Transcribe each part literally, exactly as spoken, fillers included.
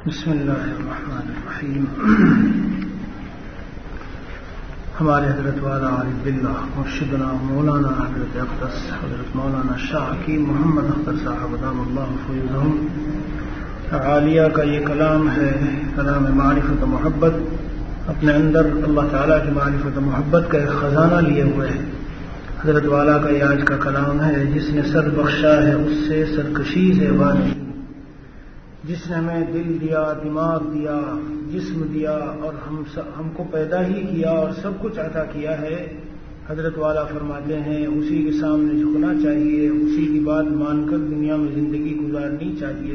بسم اللہ الرحمن الرحیم. ہمارے حضرت والا عارف باللہ مرشدنا مولانا حضرت اقدس حضرت مولانا شاہ حکیم محمد اختر صاحب ادام اللہ فیضہم عالیہ کا یہ کلام ہے، کلام معرفت و محبت. اپنے اندر اللہ تعالیٰ کی معرفت و محبت کا ایک خزانہ لیے ہوئے ہے. حضرت والا کا یہ آج کا کلام ہے، جس نے سر بخشا ہے اس سے سرکشی سے وانی، جس نے ہمیں دل دیا، دماغ دیا، جسم دیا اور ہم ہم کو پیدا ہی کیا اور سب کچھ عطا کیا ہے. حضرت والا فرماتے ہیں اسی کے سامنے جھکنا چاہیے، اسی کی بات مان کر دنیا میں زندگی گزارنی چاہیے.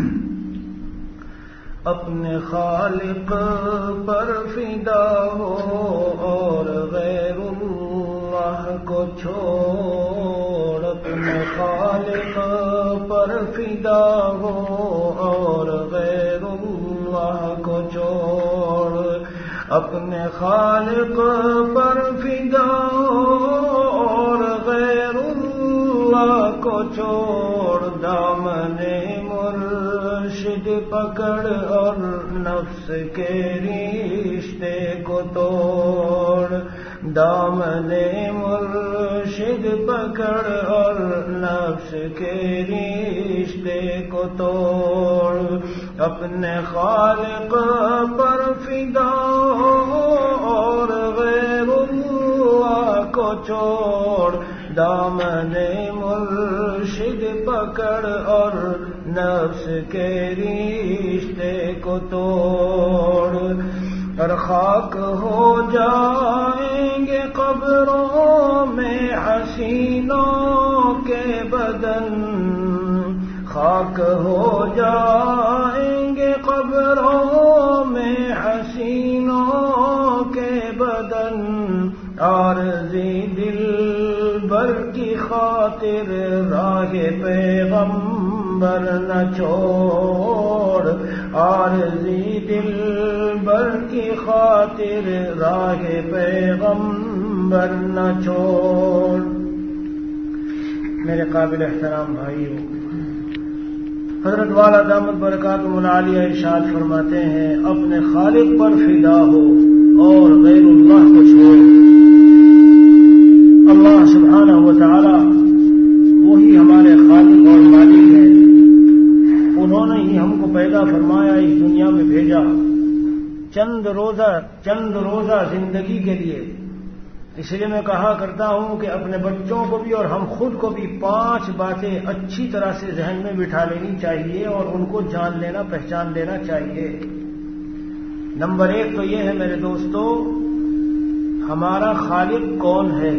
اپنے خالق پر فدا ہو اور غیر اللہ کو چھوڑ، اپنے خالق پر فدا ہو اور غیر اللہ کو چھوڑ، اپنے خالق پر فدا ہو اور غیر اللہ کو چھوڑ. دامن مرشد پکڑ اور نفس کے رشتے کو توڑ، دامن مرشد پکڑ اور نفس کے رشتے کو توڑ. اپنے خالق پر فدا ہو اور غیر اللہ کو چھوڑ، دامن مرشد پکڑ اور نفس کے رشتے کو توڑ. اور خاک ہو جائیں گے قبروں میں حسینوں کے بدن، خاک ہو جائیں گے قبروں میں حسینوں کے بدن. عارضی دل بر کی خاطر راہ پیغمبر نہ چھوڑ، عارضی دل بر کی خاطر راہ پیغمبر نہ چھوڑ. میرے قابل احترام بھائیو، حضرت والا دامت برکاتہ العالیہ ارشاد فرماتے ہیں اپنے خالق پر فدا ہو اور غیر اللہ کو چھوڑ. اللہ سبحانہ و تعالی وہی ہمارے خالق اور مالک ہیں. انہوں نے ہی ہم کو پیدا فرمایا، اس دنیا میں بھیجا چند روزہ چند روزہ زندگی کے لیے. اس لیے میں کہا کرتا ہوں کہ اپنے بچوں کو بھی اور ہم خود کو بھی پانچ باتیں اچھی طرح سے ذہن میں بٹھا لینی چاہیے اور ان کو جان لینا، پہچان لینا چاہیے. نمبر ایک تو یہ ہے میرے دوستو، ہمارا خالق کون ہے،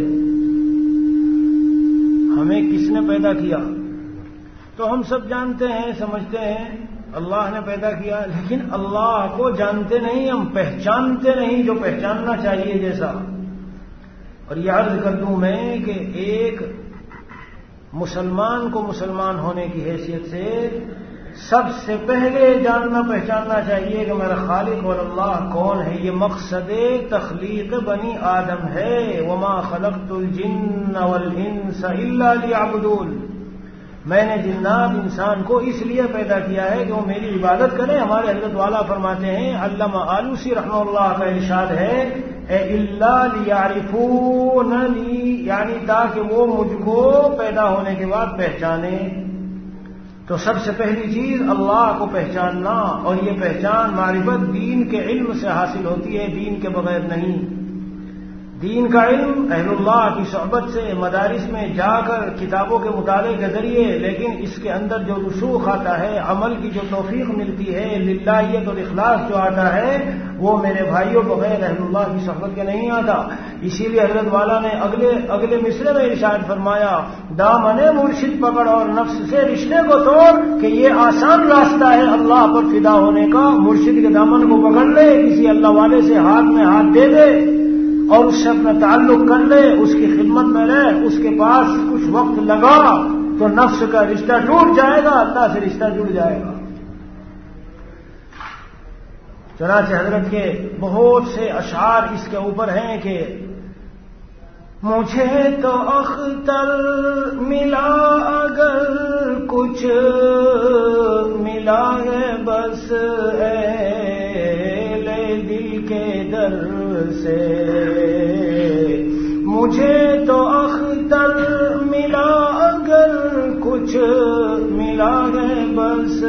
ہمیں کس نے پیدا کیا. تو ہم سب جانتے ہیں، سمجھتے ہیں اللہ نے پیدا کیا، لیکن اللہ کو جانتے نہیں، ہم پہچانتے نہیں جو پہچاننا چاہیے جیسا. اور یہ عرض کر دوں میں کہ ایک مسلمان کو مسلمان ہونے کی حیثیت سے سب سے پہلے جاننا پہچاننا چاہیے کہ میرا خالق اور اللہ کون ہے. یہ مقصد تخلیق بنی آدم ہے. وما خلقت الجن والانس الا لیعبدون، میں نے جنات انسان کو اس لیے پیدا کیا ہے کہ وہ میری عبادت کریں. ہمارے حضرت والا فرماتے ہیں، علامہ آلوسی رحمہ اللہ کا ارشاد ہے اے الا لیعرفوننی، یعنی تاکہ وہ مجھ کو پیدا ہونے کے بعد پہچانے. تو سب سے پہلی چیز اللہ کو پہچاننا، اور یہ پہچان معرفت دین کے علم سے حاصل ہوتی ہے، دین کے بغیر نہیں. دین کا علم اہل اللہ کی صحبت سے، مدارس میں جا کر کتابوں کے مطالعے کے ذریعے، لیکن اس کے اندر جو رسوخ آتا ہے، عمل کی جو توفیق ملتی ہے، للہیت اور اخلاص جو آتا ہے، وہ میرے بھائیوں بغیر اہل اللہ کی صحبت کے نہیں آتا. اسی لیے حضرت والا نے اگلے اگلے مصرے میں ارشاد فرمایا دامن مرشد پکڑ اور نفس سے رشتے کو توڑ، کہ یہ آسان راستہ ہے اللہ پر فدا ہونے کا. مرشد کے دامن کو پکڑ لے، کسی اللہ والے سے ہاتھ میں ہاتھ دے دے اور اس سے اپنا تعلق کر لے، اس کی خدمت میں رہ، اس کے پاس کچھ وقت لگا تو نفس کا رشتہ ٹوٹ جائے گا، اللہ سے رشتہ جڑ جائے گا. چنانچہ حضرت کے بہت سے اشعار اس کے اوپر ہیں کہ مجھے تو اختر ملا اگر کچھ ملا ملا ہے بس اہل دل کے در سے، مجھے تو اختر ملا اگر کچھ ملا ہے بس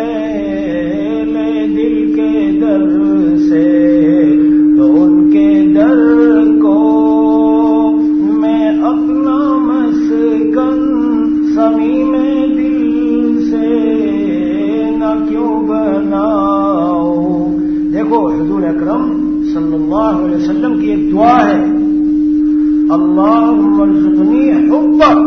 اہل دل کے در سے، تو ان کے در کو میں اپنا مسکن صمیم دل سے نہ کیوں بناؤں۔ دیکھو حضور اکرم صلی اللہ علیہ وسلم کی ایک دعا ہے، اللہم ارزقنی حبک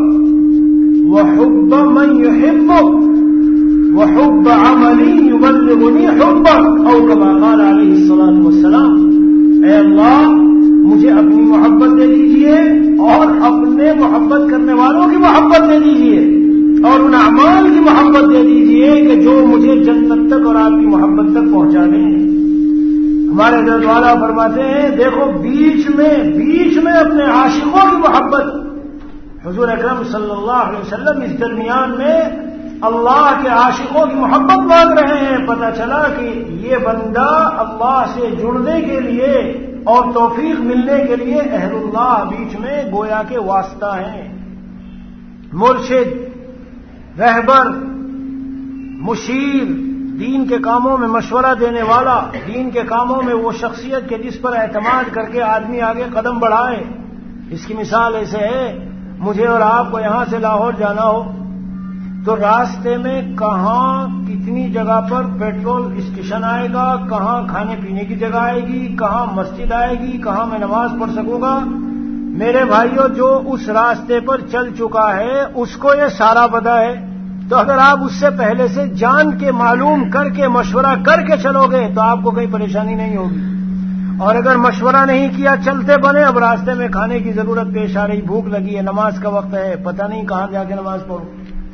وحب من يحبك وحب عملی یبلغنی حبک، او کما قال علیہ الصلاۃ والسلام، اے اللہ مجھے اپنی محبت دے دیجئے اور اپنے محبت کرنے والوں کی محبت دے دیجئے اور ان اعمال کی محبت دے دیجئے کہ جو مجھے جنت تک اور آپ کی محبت تک پہنچا دیں۔ ہمارے حضرت والا فرماتے ہیں دیکھو بیچ میں بیچ میں اپنے عاشقوں کی محبت، حضور اکرم صلی اللہ علیہ وسلم اس درمیان میں اللہ کے عاشقوں کی محبت مانگ رہے ہیں۔ پتہ چلا کہ یہ بندہ اللہ سے جڑنے کے لیے اور توفیق ملنے کے لیے اہل اللہ بیچ میں گویا کے واسطہ ہیں، مرشد، رہبر، مشیر، دین کے کاموں میں مشورہ دینے والا، دین کے کاموں میں وہ شخصیت کے جس پر اعتماد کر کے آدمی آگے قدم بڑھائے۔ اس کی مثال ایسے ہے، مجھے اور آپ کو یہاں سے لاہور جانا ہو تو راستے میں کہاں کتنی جگہ پر پیٹرول اسٹیشن آئے گا، کہاں کھانے پینے کی جگہ آئے گی، کہاں مسجد آئے گی، کہاں میں نماز پڑھ سکوں گا، میرے بھائیوں جو اس راستے پر چل چکا ہے اس کو یہ سارا پتہ ہے۔ تو اگر آپ اس سے پہلے سے جان کے معلوم کر کے مشورہ کر کے چلو گے تو آپ کو کوئی پریشانی نہیں ہوگی، اور اگر مشورہ نہیں کیا چلتے بنے، اب راستے میں کھانے کی ضرورت پیش آ رہی، بھوک لگی ہے، نماز کا وقت ہے، پتہ نہیں کہاں جا کے نماز پڑھو۔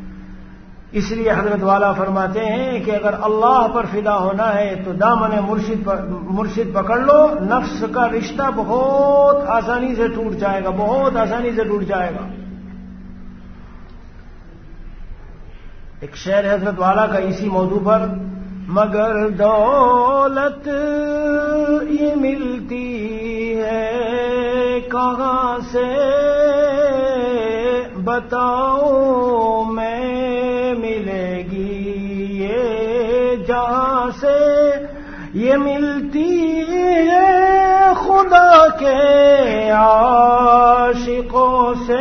اس لیے حضرت والا فرماتے ہیں کہ اگر اللہ پر فدا ہونا ہے تو دامن مرشد پر مرشد پکڑ لو، نفس کا رشتہ بہت آسانی سے ٹوٹ جائے گا، بہت آسانی سے ٹوٹ جائے گا۔ ایک شعر حضرت والا کا اسی موضوع پر، مگر دولت یہ ملتی ہے کہاں سے بتاؤ میں ملے گی یہ جہاں سے، یہ ملتی ہے خدا کے عاشقوں سے،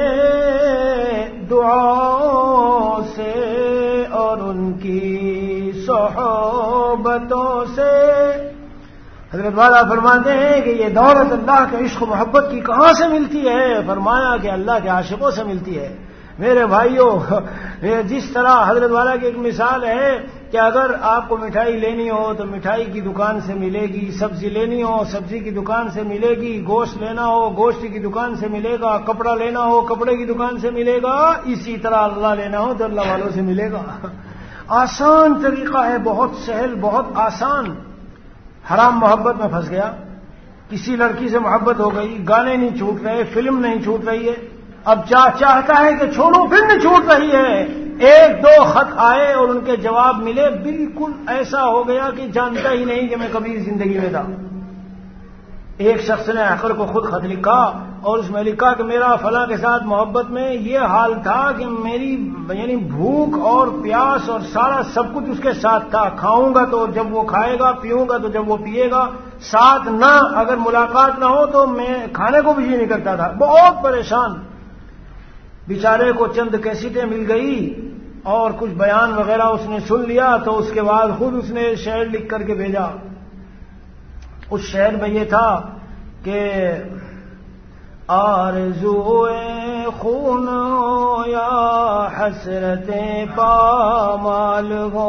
دعاؤں سے اور ان کی صحبتوں سے۔ حضرت والا فرماتے ہیں کہ یہ دولت اللہ کے عشق و محبت کی کہاں سے ملتی ہے؟ فرمایا کہ اللہ کے عاشقوں سے ملتی ہے۔ میرے بھائیوں، جس طرح حضرت والا کی ایک مثال ہے کہ اگر آپ کو مٹھائی لینی ہو تو مٹھائی کی دکان سے ملے گی، سبزی لینی ہو سبزی کی دکان سے ملے گی، گوشت لینا ہو گوشت کی دکان سے ملے گا، کپڑا لینا ہو کپڑے کی دکان سے ملے گا، اسی طرح اللہ لینا ہو تو اللہ والوں سے ملے گا۔ آسان طریقہ ہے، بہت سہل، بہت آسان۔ حرام محبت میں پھنس گیا، کسی لڑکی سے محبت ہو گئی، گانے نہیں چھوٹ رہے، فلم نہیں چھوٹ رہی ہے، اب چاہ چاہتا ہے کہ چھوڑو، پھر نہیں چھوٹ رہی ہے، ایک دو خط آئے اور ان کے جواب ملے، بالکل ایسا ہو گیا کہ جانتا ہی نہیں کہ میں کبھی زندگی میں تھا۔ ایک شخص نے آخر کو خود خط لکھا اور اس میں لکھا کہ میرا فلاں کے ساتھ محبت میں یہ حال تھا کہ میری یعنی بھوک اور پیاس اور سارا سب کچھ اس کے ساتھ تھا، کھاؤں گا تو جب وہ کھائے گا، پیوں گا تو جب وہ پیے گا، ساتھ نہ اگر ملاقات نہ ہو تو میں کھانے کو بھی نہیں کرتا تھا، بہت پریشان۔ بیچارے کو چند کیسٹیں مل گئی اور کچھ بیان وغیرہ اس نے سن لیا، تو اس کے بعد خود اس نے شعر لکھ کر کے بھیجا۔ اس شعر میں یہ تھا کہ آرزوئے خون ہو یا حسرتیں پامال ہو،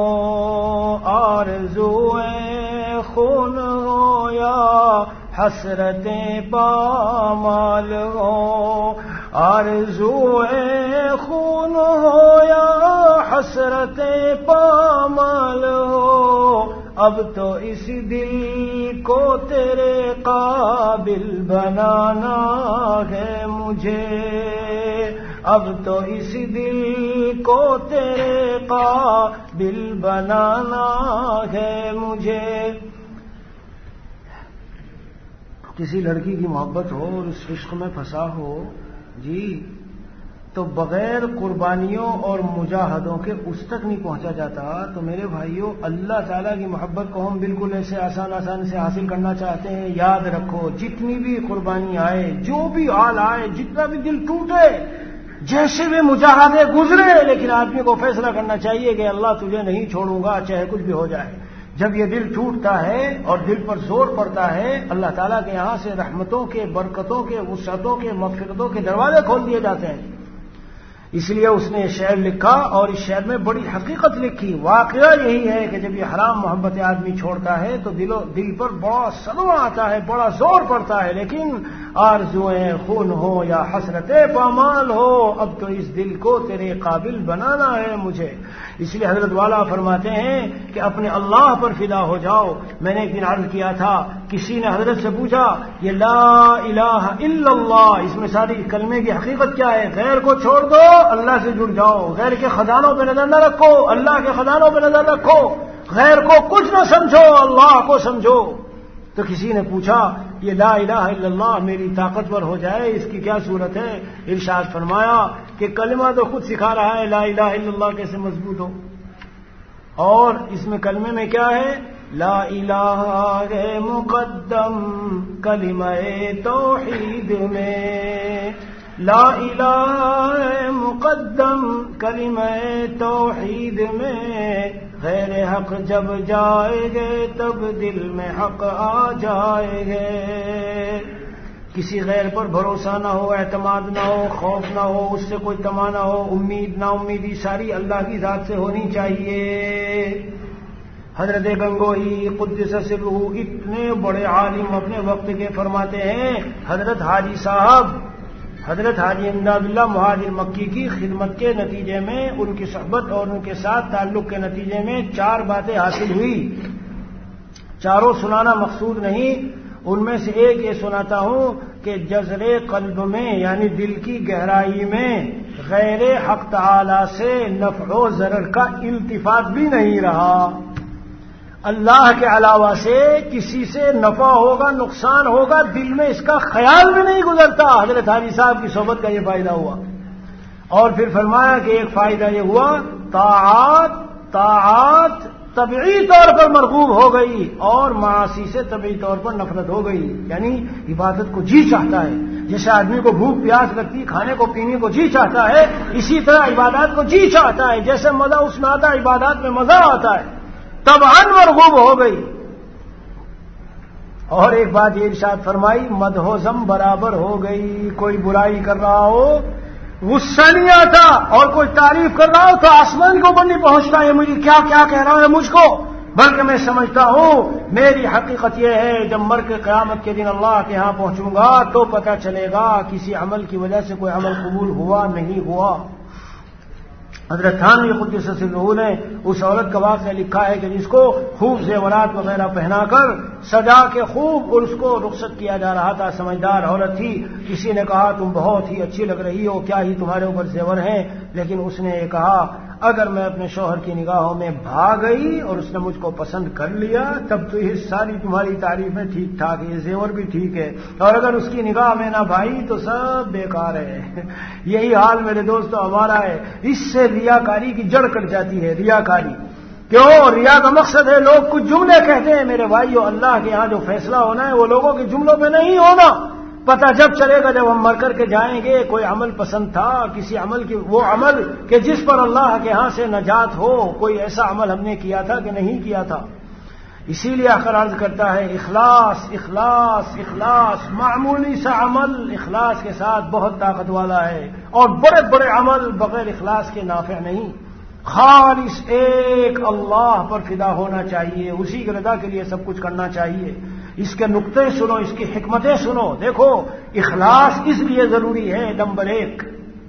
آرزوئے خون ہو یا حسرتیں پامال ہو، آرزوئے خون ہو یا حسرتیں پامال ہو، اب تو اس دل کو تیرے قابل بنانا ہے مجھے، اب تو اس دل کو تیرے قابل دل بنانا ہے مجھے. کسی لڑکی کی محبت ہو اور اس عشق میں پھنسا ہو جی تو بغیر قربانیوں اور مجاہدوں کے اس تک نہیں پہنچا جاتا. تو میرے بھائیوں اللہ تعالیٰ کی محبت کو ہم بالکل ایسے آسان آسان سے حاصل کرنا چاہتے ہیں. یاد رکھو جتنی بھی قربانی آئے، جو بھی حال آئے، جتنا بھی دل ٹوٹے، جیسے بھی مجاہدے گزرے، لیکن آدمی کو فیصلہ کرنا چاہیے کہ اللہ تجھے نہیں چھوڑوں گا چاہے کچھ بھی ہو جائے. جب یہ دل ٹوٹتا ہے اور دل پر زور پڑتا ہے، اللہ تعالیٰ کے یہاں سے رحمتوں کے، برکتوں کے، وسعتوں کے، مغفرتوں کے دروازے کھول دیے جاتے ہیں. اس لیے اس نے یہ شعر لکھا اور اس شعر میں بڑی حقیقت لکھی. واقعہ یہی ہے کہ جب یہ حرام محبت آدمی چھوڑتا ہے تو دل دل پر بڑا صدمہ آتا ہے، بڑا زور پڑتا ہے. لیکن آرزوئیں خون ہو یا حسرتیں پامال ہو، اب تو اس دل کو تیرے قابل بنانا ہے مجھے. اس لیے حضرت والا فرماتے ہیں کہ اپنے اللہ پر فدا ہو جاؤ. میں نے ایک دن عرض کیا تھا، کسی نے حضرت سے پوچھا یہ لا الہ الا اللہ، اس میں ساری کلمے کی حقیقت کیا ہے؟ غیر کو چھوڑ دو، اللہ سے جڑ جاؤ. غیر کے خزانوں پہ نظر نہ رکھو، اللہ کے خزانوں پہ نظر رکھو. غیر کو کچھ نہ سمجھو، اللہ کو سمجھو. تو کسی نے پوچھا یہ لا الہ الا اللہ میری طاقتور ہو جائے، اس کی کیا صورت ہے؟ ارشاد فرمایا کہ کلمہ تو خود سکھا رہا ہے لا الہ الا اللہ کیسے مضبوط ہو. اور اس میں کلمے میں کیا ہے؟ لا الہ ہے مقدم کلمہ توحید میں، لا الہ ہے مقدم کلمہ توحید میں. غیر حق جب جائے گے تب دل میں حق آ جائے گے. کسی غیر پر بھروسہ نہ ہو، اعتماد نہ ہو، خوف نہ ہو، اس سے کوئی تما نہ ہو، امید نا امیدی ساری اللہ کی ذات سے ہونی چاہیے. حضرت گنگوہی قدس سرہ اتنے بڑے عالم اپنے وقت کے فرماتے ہیں، حضرت حاجی صاحب حضرت حاجی امداد اللہ مہاجر مکی کی خدمت کے نتیجے میں، ان کی صحبت اور ان کے ساتھ تعلق کے نتیجے میں چار باتیں حاصل ہوئی. چاروں سنانا مقصود نہیں، ان میں سے ایک یہ سناتا ہوں کہ جذر قلب میں یعنی دل کی گہرائی میں غیر حق تعالی سے نفع و ضرر کا التفات بھی نہیں رہا. اللہ کے علاوہ سے کسی سے نفع ہوگا، نقصان ہوگا، دل میں اس کا خیال بھی نہیں گزرتا. حضرت حاجی صاحب کی صحبت کا یہ فائدہ ہوا. اور پھر فرمایا کہ ایک فائدہ یہ ہوا طاعات طاعات طبعی طور پر مرغوب ہو گئی اور معاصی سے طبعی طور پر نفرت ہو گئی. یعنی عبادت کو جی چاہتا ہے، جیسے آدمی کو بھوک پیاس لگتی کھانے کو پینے کو جی چاہتا ہے، اسی طرح عبادات کو جی چاہتا ہے. جیسے مزہ اس میں آتا ہے عبادات میں مزہ آتا ہے، طبعاً مرغوب ہو گئی. اور ایک بات یہ ارشاد فرمائی مدح و ذم برابر ہو گئی. کوئی برائی کر رہا ہو غصہ نہیں آتا، اور کوئی تعریف کر رہا ہو تو آسمان کے اوپر نہیں پہنچتا ہے مجھے کیا کیا کہہ رہا ہے مجھ کو، بلکہ میں سمجھتا ہوں میری حقیقت یہ ہے جب مر کے قیامت کے دن اللہ کے ہاں پہنچوں گا تو پتہ چلے گا کسی عمل کی وجہ سے کوئی عمل قبول ہوا نہیں ہوا. حضرت تھانوی قدس سرہ نے اس عورت کا واقعہ لکھا ہے کہ جس کو خوب زیورات وغیرہ پہنا کر سجا کے خوب اور اس کو رخصت کیا جا رہا تھا. سمجھدار عورت تھی. کسی نے کہا تم بہت ہی اچھی لگ رہی ہو، کیا ہی تمہارے اوپر زیور ہیں. لیکن اس نے یہ کہا اگر میں اپنے شوہر کی نگاہوں میں بھاگ گئی اور اس نے مجھ کو پسند کر لیا تب تو یہ ساری تمہاری تعریفیں ٹھیک ٹھاک ہے، یہ زیور بھی ٹھیک ہے، اور اگر اس کی نگاہ میں نہ بھائی تو سب بیکار ہے. یہی حال میرے دوستو ہمارا ہے. اس سے ریاکاری کی جڑ کٹ جاتی ہے. ریاکاری کیوں؟ ریا کا مقصد ہے لوگ کچھ جملے کہتے ہیں. میرے بھائیو اللہ کے یہاں جو فیصلہ ہونا ہے وہ لوگوں کے جملوں پہ نہیں ہونا. پتہ جب چلے گا جب ہم مر کر کے جائیں گے کوئی عمل پسند تھا، کسی عمل کی وہ عمل کہ جس پر اللہ کے ہاں سے نجات ہو، کوئی ایسا عمل ہم نے کیا تھا کہ نہیں کیا تھا. اسی لیے آخر عرض کرتا ہے اخلاص اخلاص اخلاص. معمولی سا عمل اخلاص کے ساتھ بہت طاقت والا ہے، اور بڑے بڑے عمل بغیر اخلاص کے نافع نہیں. خالص ایک اللہ پر فدا ہونا چاہیے، اسی کی رضا کے لیے سب کچھ کرنا چاہیے. اس کے نقطے سنو، اس کی حکمتیں سنو. دیکھو اخلاص اس لیے ضروری ہے. نمبر ایک،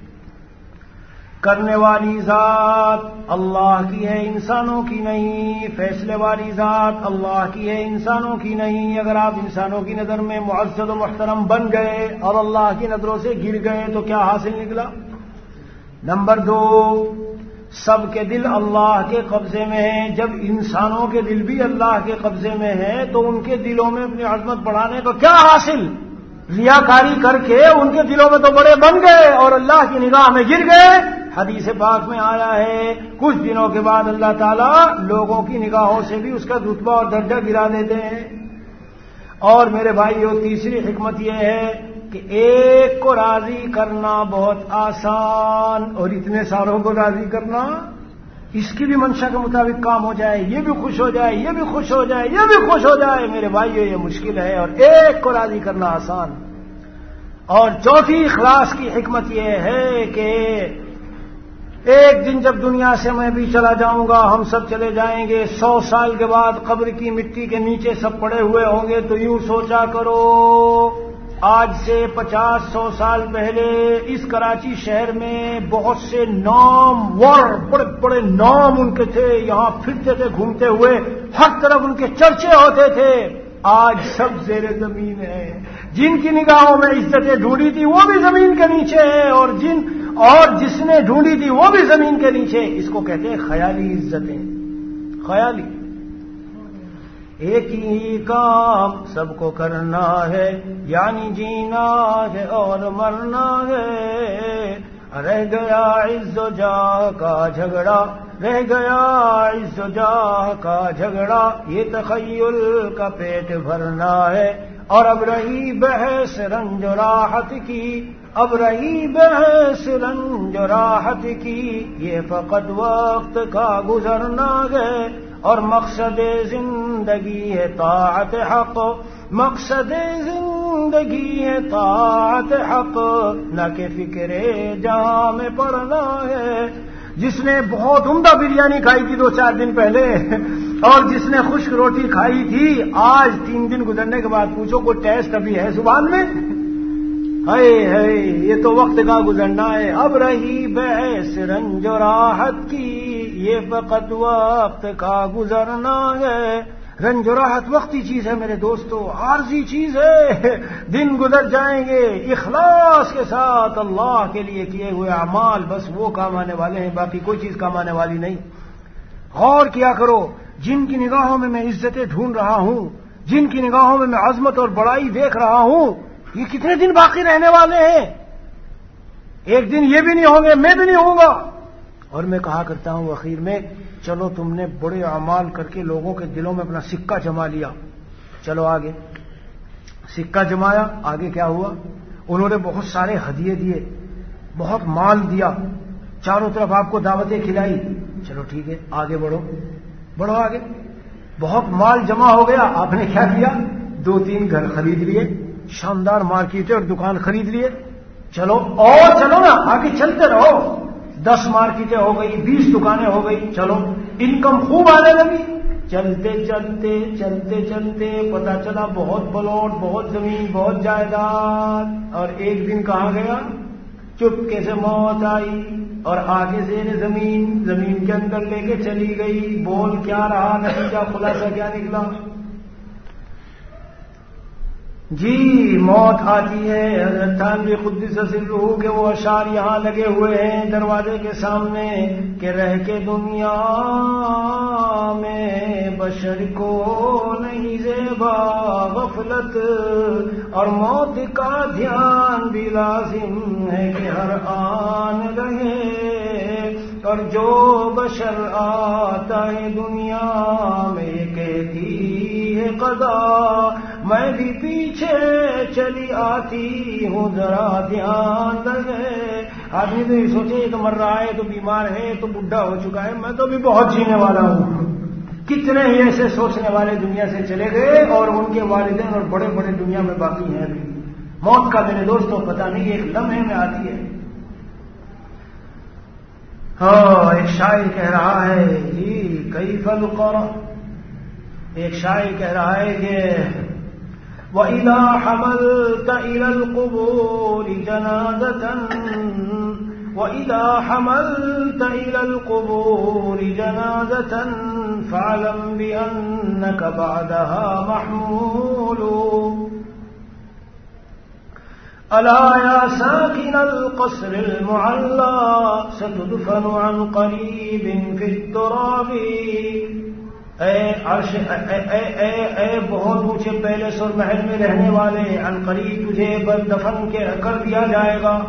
کرنے والی ذات اللہ کی ہے انسانوں کی نہیں. فیصلے والی ذات اللہ کی ہے انسانوں کی نہیں. اگر آپ انسانوں کی نظر میں معزز و محترم بن گئے اور اللہ کی نظروں سے گر گئے تو کیا حاصل نکلا؟ نمبر دو، سب کے دل اللہ کے قبضے میں ہیں. جب انسانوں کے دل بھی اللہ کے قبضے میں ہیں تو ان کے دلوں میں اپنی عظمت بڑھانے کو کیا حاصل؟ ریاکاری کر کے ان کے دلوں میں تو بڑے بن گئے اور اللہ کی نگاہ میں گر گئے. حدیث پاک میں آیا ہے کچھ دنوں کے بعد اللہ تعالیٰ لوگوں کی نگاہوں سے بھی اس کا رتبہ اور درجہ گرا دیتے ہیں. اور میرے بھائیو تیسری حکمت یہ ہے کہ ایک کو راضی کرنا بہت آسان اور اتنے ساروں کو راضی کرنا اس کی بھی منشا کے مطابق کام ہو جائے, یہ بھی خوش ہو جائے, یہ بھی خوش ہو جائے, یہ بھی خوش ہو جائے. میرے بھائیو یہ مشکل ہے اور ایک کو راضی کرنا آسان. اور چوتھی اخلاص کی حکمت یہ ہے کہ ایک دن جب دنیا سے میں بھی چلا جاؤں گا, ہم سب چلے جائیں گے, سو سال کے بعد قبر کی مٹی کے نیچے سب پڑے ہوئے ہوں گے, تو یوں سوچا کرو آج سے پچاس سو سال پہلے اس کراچی شہر میں بہت سے نام ور بڑے بڑے نام ان کے تھے, یہاں پھرتے تھے گھومتے ہوئے, ہر طرف ان کے چرچے ہوتے تھے. آج سب زیر زمین ہیں. جن کی نگاہوں میں عزتیں ڈھونڈی تھی وہ بھی زمین کے نیچے ہیں, اور جن اور جس نے ڈھونڈی تھی وہ بھی زمین کے نیچے. اس کو کہتے ہیں خیالی عزتیں, خیالی. ایک ہی کام سب کو کرنا ہے, یعنی جینا ہے اور مرنا ہے. رہ گیا عز و جاہ کا جھگڑا, رہ گیا عز و جاہ کا جھگڑا, یہ تخیل کا پیٹ بھرنا ہے. اور اب رہی بحث رنج و راحت کی, اب رہی بحث رنج و راحت کی, یہ فقط وقت کا گزرنا ہے. اور مقصد زندگی ہے طاعت حق, مقصد زندگی ہے طاعت حق, نہ کہ فکر جہاں میں پڑنا ہے. جس نے بہت عمدہ بریانی کھائی تھی دو چار دن پہلے, اور جس نے خشک روٹی کھائی تھی, آج تین دن گزرنے کے بعد پوچھو کوئی ٹیسٹ ابھی ہے زبان میں؟ ہے ہے یہ تو وقت کا گزرنا ہے. اب رہی بحث رنج و راحت کی, یہ فقط وقت کا گزرنا ہے. رنج و راحت وقتی چیز ہے میرے دوستو, عارضی چیز ہے. دن گزر جائیں گے. اخلاص کے ساتھ اللہ کے لیے کیے ہوئے اعمال بس وہ کام آنے والے ہیں, باقی کوئی چیز کام آنے والی نہیں. غور کیا کرو, جن کی نگاہوں میں میں عزتیں ڈھونڈ رہا ہوں, جن کی نگاہوں میں میں عظمت اور بڑائی دیکھ رہا ہوں, یہ کتنے دن باقی رہنے والے ہیں. ایک دن یہ بھی نہیں ہوں گے, میں بھی نہیں ہوں گا. اور میں کہا کرتا ہوں اخیر میں, چلو تم نے بڑے اعمال کر کے لوگوں کے دلوں میں اپنا سکہ جما لیا, چلو آگے. سکہ جمایا, آگے کیا ہوا؟ انہوں نے بہت سارے ہدیے دیے, بہت مال دیا, چاروں طرف آپ کو دعوتیں کھلائی, چلو ٹھیک ہے آگے بڑھو, بڑھو آگے. بہت مال جمع ہو گیا, آپ نے کیا کیا؟ دو تین گھر خرید لیے, شاندار مارکیٹیں اور دکان خرید لیے, چلو اور چلو نا آگے چلتے رہو. دس مارکیٹیں ہو گئی, بیس دکانیں ہو گئی, چلو انکم خوب آنے لگی. چلتے چلتے چلتے چلتے پتا چلا بہت پلاٹ, بہت زمین, بہت جائیداد, اور ایک دن کہاں گیا؟ چپکے سے موت آئی اور آگے سے زمین زمین کے اندر لے کے چلی گئی. بول کیا رہا, نتیجہ خلاصہ کیا نکلا؟ جی موت آتی ہے. حضرت تھانوی قدس سرہ کے وہ اشعار یہاں لگے ہوئے ہیں دروازے کے سامنے کہ رہ کے دنیا میں بشر کو نہیں زیبا غفلت, اور موت کا دھیان بھی لازم ہے کہ ہر آن رہے. اور جو بشر آتا ہے دنیا میں کہتی ہے قضا, میں بھی پیچھے چلی آتی ہوں ذرا دھیان رہے. آدمی تو یہ سوچے یہ تو مر رہا ہے, تو بیمار ہے, تو بڈھا ہو چکا ہے, میں تو بھی بہت جینے والا ہوں. کتنے ہی ایسے سوچنے والے دنیا سے چلے گئے اور ان کے والدین اور بڑے بڑے دنیا میں باقی ہیں ابھی. موت کا میرے دوستوں پتہ نہیں ایک لمحے میں آتی ہے. ہاں ایک شاعر کہہ رہا ہے جی کیف القرا, ایک شاعر کہہ رہا ہے کہ وَإِذَا حَمَلْتَ إِلَى الْقُبُورِ جَنَازَةً وَإِذَا حَمَلْتَ إِلَى الْقُبُورِ جَنَازَةً فَاعْلَمْ بِأَنَّكَ بَعْدَهَا مَحْمُولٌ. الا یا ساکن القصر المعلا ستدفن عن قریب فی التراب، اے عرش اے, اے, اے, اے بہت اونچے پیلس اور محل میں رہنے والے، عن قریب تجھے دفن کے کر دیا جائے گا۔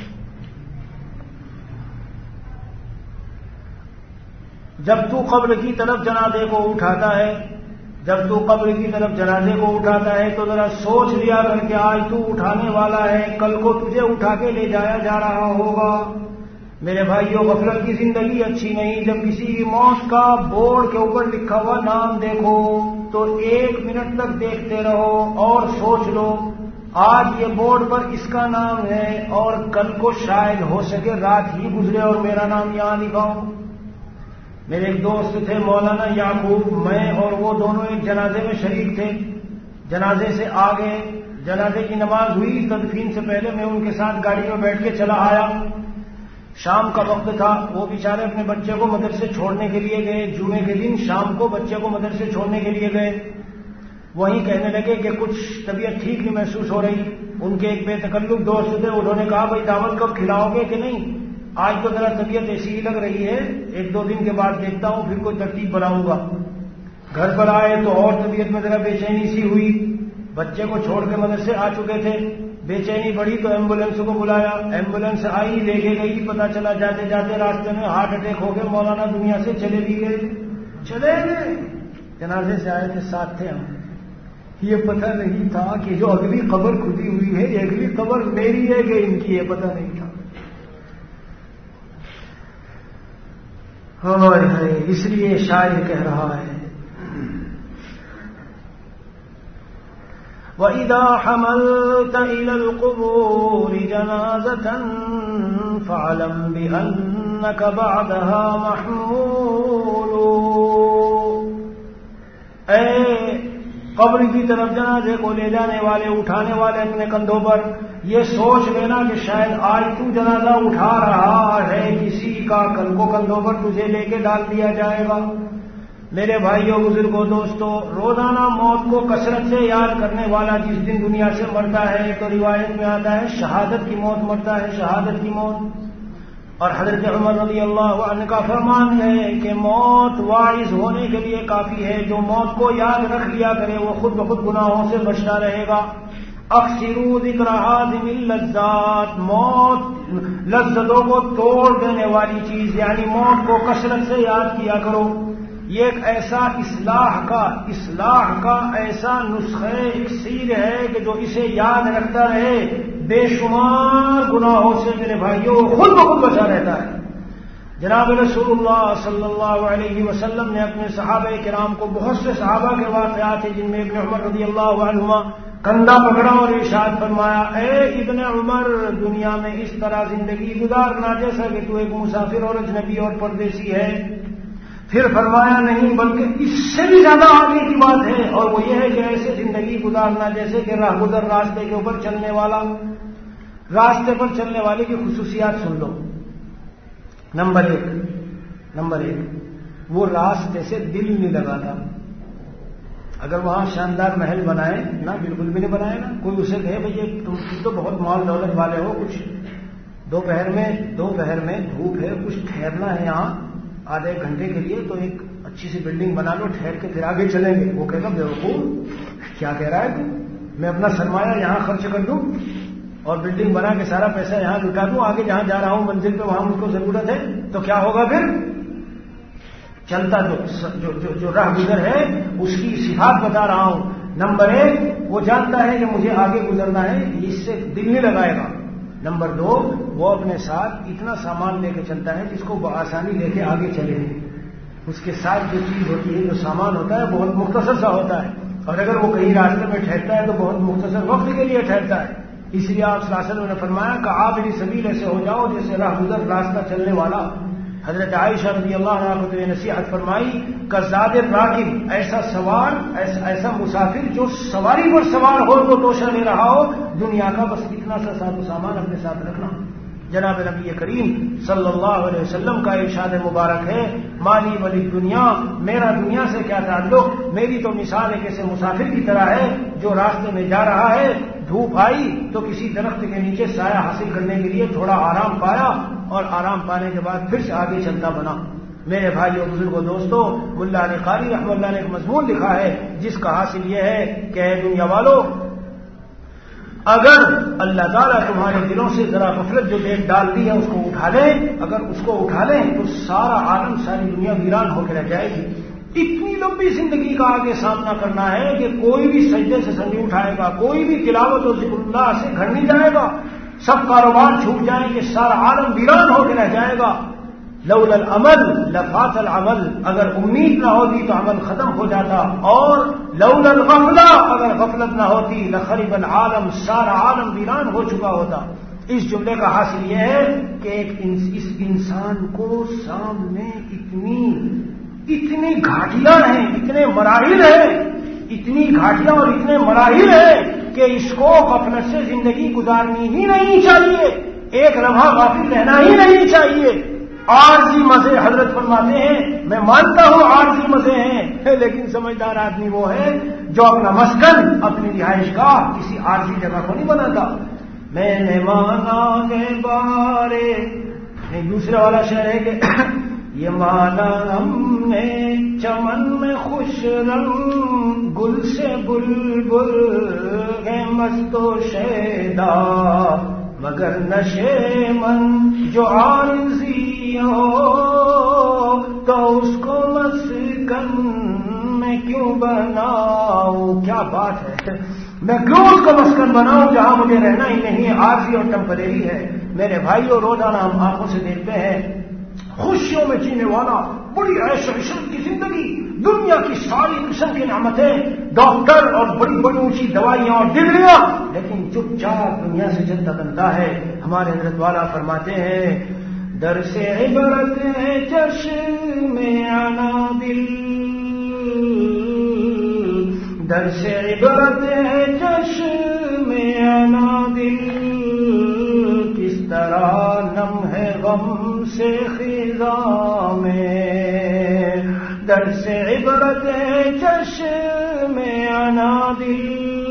جب تو قبر کی طرف جنازے کو اٹھاتا ہے جب تو قبر کی طرف جنازے کو اٹھاتا ہے تو ذرا سوچ لیا کر کے آج تو اٹھانے والا ہے، کل کو تجھے اٹھا کے لے جایا جا رہا ہوگا۔ میرے بھائیوں، غفلت کی زندگی اچھی نہیں۔ جب کسی موت کا بورڈ کے اوپر لکھا ہوا نام دیکھو تو ایک منٹ تک دیکھتے رہو اور سوچ لو آج یہ بورڈ پر اس کا نام ہے اور کل کو شاید ہو سکے رات ہی گزرے اور میرا نام یہاں لکھا ہو۔ میرے ایک دوست تھے مولانا یعقوب، میں اور وہ دونوں ایک جنازے میں شریک تھے۔ جنازے سے آگے جنازے کی نماز ہوئی، تدفین سے پہلے میں ان کے ساتھ گاڑی میں بیٹھ کے چلا آیا۔ شام کا وقت تھا، وہ بیچارے اپنے بچے کو مدرسے چھوڑنے کے لیے گئے۔ جمعے کے دن شام کو بچے کو مدرسے چھوڑنے کے لیے گئے۔ وہیں کہنے لگے کہ کچھ طبیعت ٹھیک نہیں محسوس ہو رہی۔ ان کے ایک بے تکلف دوست تھے، انہوں نے کہا بھائی دعوت کب کھلاؤ گے کہ نہیں؟ آج تو ذرا طبیعت ایسی ہی لگ رہی ہے، ایک دو دن کے بعد دیکھتا ہوں پھر کوئی ترتیب بناؤں گا۔ گھر پر آئے تو اور طبیعت میں ذرا بے چینی سی ہوئی۔ بچے کو چھوڑ کے مدرسے آ چکے تھے، بے چینی بڑھی تو ایمبولینس کو بلایا۔ ایمبولینس آئی، لے کے گئی، پتا چلا جاتے جاتے راستے میں ہارٹ اٹیک ہو گئے، مولانا دنیا سے چلے بھی گئے۔ چلے گئے، جنازے سے آئے تھے، ساتھ تھے ہم۔ یہ پتہ نہیں تھا کہ جو اگلی قبر کھدی ہوئی ہے یہ اگلی قبر میری ہے کہ ان کی، یہ پتہ نہیں تھا۔ ہائے ہائے، اس لیے شاعر کہہ رہا ہے وَإِذَا حَمَلْتَ إِلَى الْقُبُورِ جَنَازَةً فَاعْلَمْ بِأَنَّكَ بَعْدَهَا مَحْمُولٌ۔ اے قبر کی طرف جنازے کو لے جانے والے، اٹھانے والے اپنے کندھوں پر، یہ سوچ لینا کہ شاید آج تو جنازہ اٹھا رہا ہے کسی کا، کل کو کندھوں پر تجھے لے کے ڈال دیا جائے گا۔ میرے بھائیوں، بزرگوں، دوستوں، روزانہ موت کو کثرت سے یاد کرنے والا جس دن دنیا سے مرتا ہے تو روایت میں آتا ہے شہادت کی موت مرتا ہے، شہادت کی موت۔ اور حضرت عمر رضی اللہ عنہ کا فرمان ہے کہ موت واعظ ہونے کے لیے کافی ہے، جو موت کو یاد رکھ لیا کرے وہ خود بخود گناہوں سے بچتا رہے گا۔ اکثروا ذکر عادم اللذات، موت لذتوں کو توڑ دینے والی چیز، یعنی موت کو کثرت سے یاد کیا کرو۔ یہ ایک ایسا اصلاح کا اصلاح کا ایسا نسخہ اکسیر ہے کہ جو اسے یاد رکھتا رہے بے شمار گناہوں سے میرے بھائیوں خود بخود بچا رہتا ہے۔ جناب رسول اللہ صلی اللہ علیہ وسلم نے اپنے صحابہ کرام کو، بہت سے صحابہ کے واقعات ہیں جن میں ابن عمر رضی اللہ عنہما کندھا پکڑا اور ارشاد فرمایا، اے ابن عمر، دنیا میں اس طرح زندگی گزارنا جیسا کہ تو ایک مسافر اور اجنبی اور پردیسی ہے۔ پھر فرمایا نہیں بلکہ اس سے بھی زیادہ آگے کی بات ہے، اور وہ یہ ہے کہ ایسے زندگی گزارنا جیسے کہ راہ گزر راستے کے اوپر چلنے والا، راستے پر چلنے والے کی خصوصیات سن لو۔ نمبر ایک نمبر ایک وہ راستے سے دل نہیں لگاتا۔ اگر وہاں شاندار محل بنائے نا، بالکل بھی نہیں بنائے نا، کوئی اسے کہے بھائی تم تو بہت مال دولت والے ہو، کچھ دوپہر میں دوپہر میں دھوپ ہے، کچھ ٹھہرنا ہے یہاں آدھے ایک گھنٹے کے لیے، تو ایک اچھی سی بلڈنگ بنا لو، ٹھہر کے پھر آگے چلیں گے۔ وہ کہے گا بیوقوف، کیا کہہ رہا ہے تو میں اپنا سرمایہ یہاں خرچ کر دوں اور بلڈنگ بنا کے سارا پیسہ یہاں لٹا دوں، آگے جہاں جا رہا ہوں منزل پہ وہاں مجھ کو ضرورت ہے تو کیا ہوگا؟ پھر چلتا جو جو, جو, جو راہ گزر ہے اس کی صفات بتا رہا ہوں۔ نمبر ایک وہ جانتا ہے کہ مجھے آگے گزرنا ہے، اس سے دل نہیں لگائے گا۔ نمبر دو وہ اپنے ساتھ اتنا سامان لے کے چلتا ہے جس کو بآسانی لے کے آگے چلے۔ اس کے ساتھ جو چیز ہوتی ہے، جو سامان ہوتا ہے، بہت مختصر سا ہوتا ہے، اور اگر وہ کہیں راستے میں ٹھہرتا ہے تو بہت مختصر وقت کے لیے ٹھہرتا ہے۔ اس لیے آپ صلی اللہ علیہ وسلم نے فرمایا کہ آپ میری سبیل ایسے ہو جاؤ جیسے راہ گزر راستہ چلنے والا۔ حضرت عائشہ رضی اللہ عنہ کو نصیحت فرمائی کہ زاد راکب، ایسا سوار ایسا, ایسا مسافر جو سواری پر سوار ہو تو توشہ لے رہا ہو، دنیا کا بس اتنا سا ساز و سامان اپنے ساتھ رکھنا۔ جناب نبی کریم صلی اللہ علیہ وسلم کا ارشاد مبارک ہے، مالی ولی دنیا، میرا دنیا سے کیا تعلق، میری تو مثال ایک ایسے مسافر کی طرح ہے جو راستے میں جا رہا ہے، دھوپ آئی تو کسی درخت کے نیچے سایہ حاصل کرنے کے لیے تھوڑا آرام پایا اور آرام پانے کے بعد پھر سے آگے چلتا بنا۔ میرے بھائیوں بزرگوں دوستوں، ملا علی قاری رحمۃ اللہ نے ایک مضمون لکھا ہے جس کا حاصل یہ ہے کہ اے دنیا والو، اگر اللہ تعالیٰ تمہارے دلوں سے ذرا غفلت جو دیکھ ڈال دی ہے اس کو اٹھا لیں، اگر اس کو اٹھا لیں تو سارا عالم، ساری دنیا ویران ہو کے رہ جائے گی۔ اتنی لمبی زندگی کا آگے سامنا کرنا ہے کہ کوئی بھی سجدے سے سر نہیں اٹھائے گا، کوئی بھی تلاوت و ذکر اللہ سے گھر نہیں جائے گا، سب کاروبار چھوٹ جائیں گے، سارا عالم ویران ہو کے رہ جائے گا۔ لولا العمل لفات العمل، اگر امید نہ ہوتی تو عمل ختم ہو جاتا، اور لولا الغفلہ، اگر غفلت نہ ہوتی لخرب العالم، سارا عالم ویران ہو چکا ہوتا۔ اس جملے کا حاصل یہ ہے کہ ایک اس انسان کو سامنے اتنی اتنی گھاٹیاں ہیں، اتنے مراحل ہیں، اتنی گھاٹیاں اور اتنے مراحل ہیں کہ اس کو غفلت سے زندگی گزارنی ہی نہیں چاہیے، ایک لمحہ غافل رہنا ہی نہیں چاہیے۔ عارضی مزے، حضرت فرماتے ہیں میں مانتا ہوں عارضی مزے ہیں، لیکن سمجھدار آدمی وہ ہے جو اپنا مسکن، اپنی رہائش گاہ کسی عارضی جگہ کو نہیں بناتا۔ میں نے مانا ہے بارے، نہیں دوسرے والا شعر ہے کہ یہ مانا ہم نے چمن میں خوش رنگ، گل سے بلبل ہے مست و شیدا، مگر نشے من جو عارضی ہو تو اس کو مسکن میں کیوں بناؤں۔ کیا بات ہے، میں کیوں اس کو مسکن بناؤں جہاں مجھے رہنا ہی نہیں ہے، عارضی اور ٹیمپریری ہے۔ میرے بھائیوں، روزانہ ہم آنکھوں سے دیکھتے ہیں خوشیوں میں جینے والا، بڑی عیش و عشرت کی زندگی، دنیا کی ساری قسم کی نعمتیں، ڈاکٹر اور بڑی بڑی اونچی دوائیاں اور ڈگریاں، لیکن چپ چاپ دنیا سے چلتا بنتا ہے۔ ہمارے حضرت والا فرماتے ہیں در سے عبرت ہے چشم عنابل، در سے عبرت ہے چشم عنابل، کس طرح نم ہے غم سے خزاں میں، در سے عبرت ہے چشم عنابل،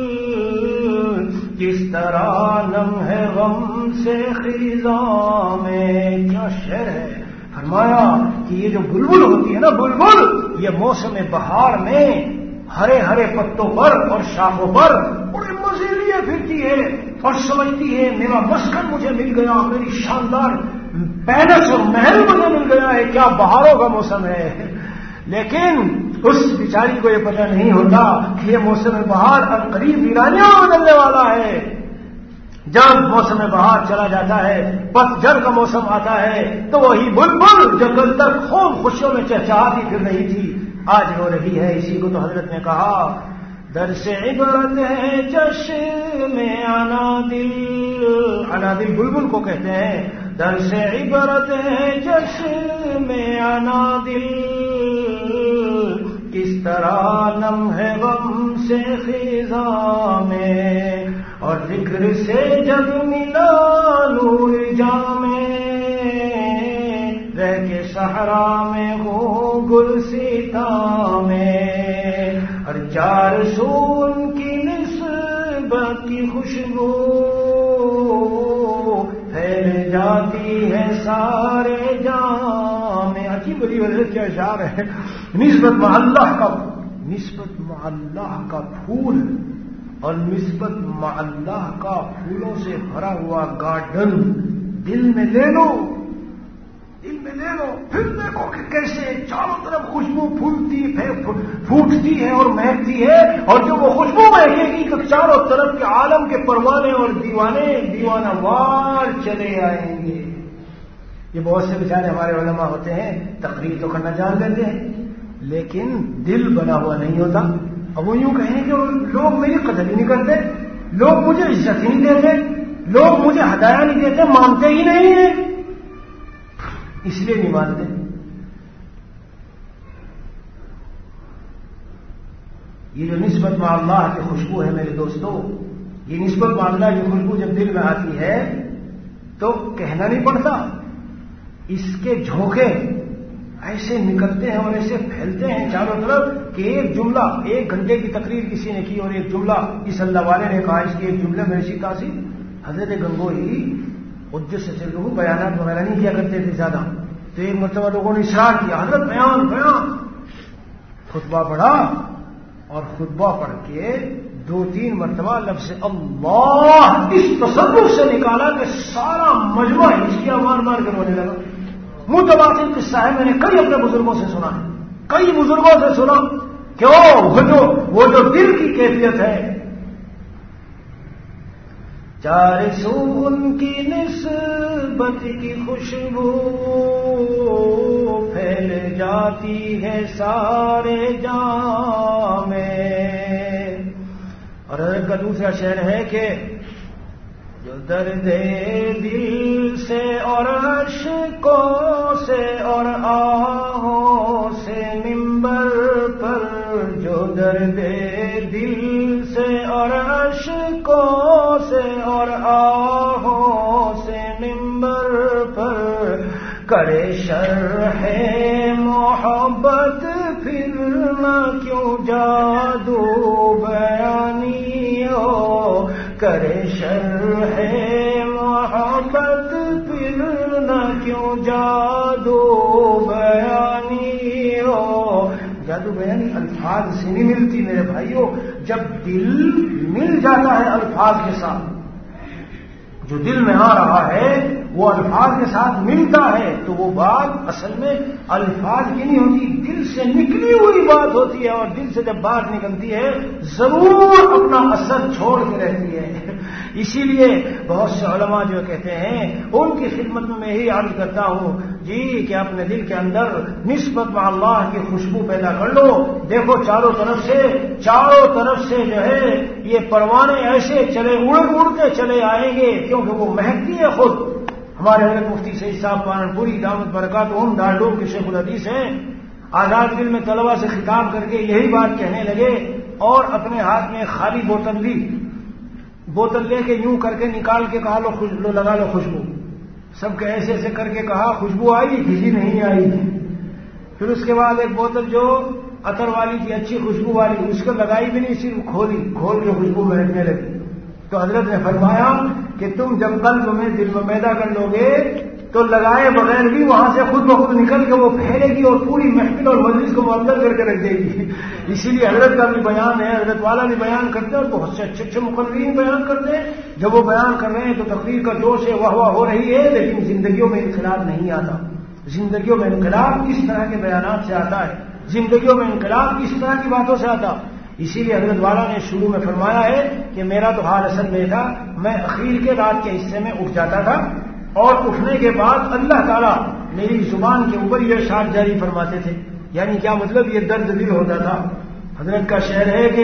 کس طرح نم ہے غم سے خزاں میں۔ کیا شعر ہے، فرمایا کہ یہ جو بلبل ہوتی ہے نا، بلبل یہ موسم بہار میں ہرے ہرے پتوں پر اور شاخوں پر بڑے مزے لیے پھرتی ہے اور سمجھتی ہے میرا مسکن مجھے مل گیا، میری شاندار پیلس اور محل مجھے مل گیا ہے، کیا بہاروں کا موسم ہے۔ لیکن اس بیچاری کو یہ پتہ نہیں ہوتا کہ یہ موسم بہار عنقریب ویرانیوں میں بدلنے والا ہے۔ جب موسم بہار چلا جاتا ہے، پتجھڑ کا موسم آتا ہے، تو وہی بلبل جو کل تک خوب خوشیوں میں چہچہاتی پھر رہی تھی آج رو رہی ہے۔ اسی کو تو حضرت نے کہا در سے عبرت ہے چشم عنابل، عنابل بلبل کو کہتے ہیں، در سے عبرت ہے چشم عنابل، کس طرح نم ہے غم سے خزاں میں، اور ذکر سے جب ملا نور جامے، رہ کے صحرا میں ہو گل سیتا میں، اور چار سون کی نسبت کی خوشبو پھیل جاتی ہے سارے جام میں۔ عجیب عجیب حضرت کیا اشعار ہے، نسبت مع اللہ کا، نسبت مع اللہ کا پھول اور نسبت مع اللہ کا پھولوں سے بھرا ہوا گارڈن دل میں لے لو، دل میں لے لو، پھر دیکھو کہ کیسے چاروں طرف خوشبو پھولتی پھوٹتی ہے اور مہکتی ہے، اور جو وہ خوشبو مہکے گی تو چاروں طرف کے عالم کے پروانے اور دیوانے دیوانہ وار چلے آئیں گے۔ یہ بہت سے بیچارے ہمارے علماء ہوتے ہیں، تقریر تو کرنا جان لیتے ہیں لیکن دل بنا ہوا نہیں ہوتا۔ اب وہ یوں کہیں کہ لوگ میری قدر ہی نہیں کرتے، لوگ مجھے عزت ہی نہیں دیتے، لوگ مجھے ہدایہ نہیں دیتے، مانتے ہی نہیں ہیں، اس لیے نہیں مانتے۔ یہ جو نسبت مع اللہ کی خوشبو ہے میرے دوستو، یہ نسبت مع اللہ کی خوشبو جب دل میں آتی ہے تو کہنا نہیں پڑتا. اس کے جھونکے ایسے نکلتے ہیں اور ایسے پھیلتے ہیں چاروں طرف کہ ایک جملہ، ایک گھنٹے کی تقریر کسی نے کی اور ایک جملہ اس اللہ والے نے کہا، اس کی ایک جملے میں ایسی تاثیر. حضرت گنگوئی حجت سے چل رہے بیانات وغیرہ نہیں کیا کرتے تھے زیادہ، تو ایک مرتبہ لوگوں نے اصرار کیا، حضرت بیان بیان. خطبہ پڑھا اور خطبہ پڑھ کے دو تین مرتبہ لفظ اللہ اس تصرف سے نکالا کہ سارا مجمع اس کی مار مار کر رونے لگا. متبادل قصہ ہے، میں نے کئی اپنے بزرگوں سے سنا ہے، کئی بزرگوں سے سنا. کیوں؟ وہ جو وہ جو دل کی کیفیت ہے، چار سو ان کی نسبت کی خوشبو پھیل جاتی ہے سارے جہاں میں. اور حضرت کا دوسرا شعر ہے کہ جو درد دل سے اور اشکوں سے اور آہوں سے منبر پر، جو درد دل سے اور اشکوں سے اور آہوں سے منبر پر کرے شرح محبت پھر نہ کیوں جادو بیانی ہو، کرے شرح محبت پھر نہ کیوں جادو بیانی ہو. جادو بیانی الفاظ سے نہیں ملتی میرے بھائیوں، جب دل مل جاتا ہے الفاظ کے ساتھ، جو دل میں آ رہا ہے وہ الفاظ کے ساتھ ملتا ہے تو وہ بات اصل میں الفاظ کی نہیں ہوتی، دل سے نکلی ہوئی بات ہوتی ہے. اور دل سے جب بات نکلتی ہے ضرور اپنا اثر چھوڑ کے رہتی ہے. اسی لیے بہت سے علماء جو کہتے ہیں ان کی خدمت میں میں ہی عرض کرتا ہوں جی کہ اپنے دل کے اندر نسبت مع اللہ کی خوشبو پیدا کر لو. دیکھو چاروں طرف سے چاروں طرف سے جو ہے یہ پروانے ایسے چلے اڑ اڑتے چلے آئیں گے کیونکہ وہ مہکتی ہے خود. ہمارے حضرت مفتی سعید صاحب پالنپوری دامت برکاتہم دارالعلوم کے شیخ الحدیث ہیں، آزاد دل میں طلبہ سے خطاب کر کے یہی بات کہنے لگے اور اپنے ہاتھ میں خالی بوتل لی، بوتل لے کے یوں کر کے نکال کے کہا لو خوشبو لگا لو خوشبو. سب کے ایسے ایسے کر کے کہا خوشبو آئی، کسی نہیں آئی. پھر اس کے بعد ایک بوتل جو عطر والی تھی اچھی خوشبو والی اس کو لگائی بھی نہیں، صرف کھولی، کھول کے خوشبو مہکنے لگی. تو حضرت نے فرمایا کہ تم جب قلب میں دل میں پیدا کر لو گے تو لگائے بغیر بھی وہاں سے خود بخود نکل کے وہ پھیلے گی اور پوری محفل اور مجلس کو معطل کر کے رکھ دے گی. اسی لیے حضرت کا بھی بیان ہے، حضرت والا بھی بیان کرتے ہیں اور بہت سے اچھے اچھے مقررین بیان کرتے ہیں. جب وہ بیان کر رہے ہیں تو تقریر کا جوش ہے، واہ واہ ہو رہی ہے، لیکن زندگیوں میں انقلاب نہیں آتا. زندگیوں میں انقلاب کس طرح کے بیانات سے آتا ہے، زندگیوں میں انقلاب کس طرح کی باتوں سے آتا. اسی لیے حضرت والا نے شروع میں فرمایا ہے کہ میرا تو حال اصل میں تھا، میں اخیر کے رات کے حصے میں اٹھ جاتا تھا اور اٹھنے کے بعد اللہ تعالیٰ میری زبان کے اوپر یہ اشعار جاری فرماتے تھے. یعنی کیا مطلب؟ یہ درد دل ہوتا تھا. حضرت کا شعر ہے کہ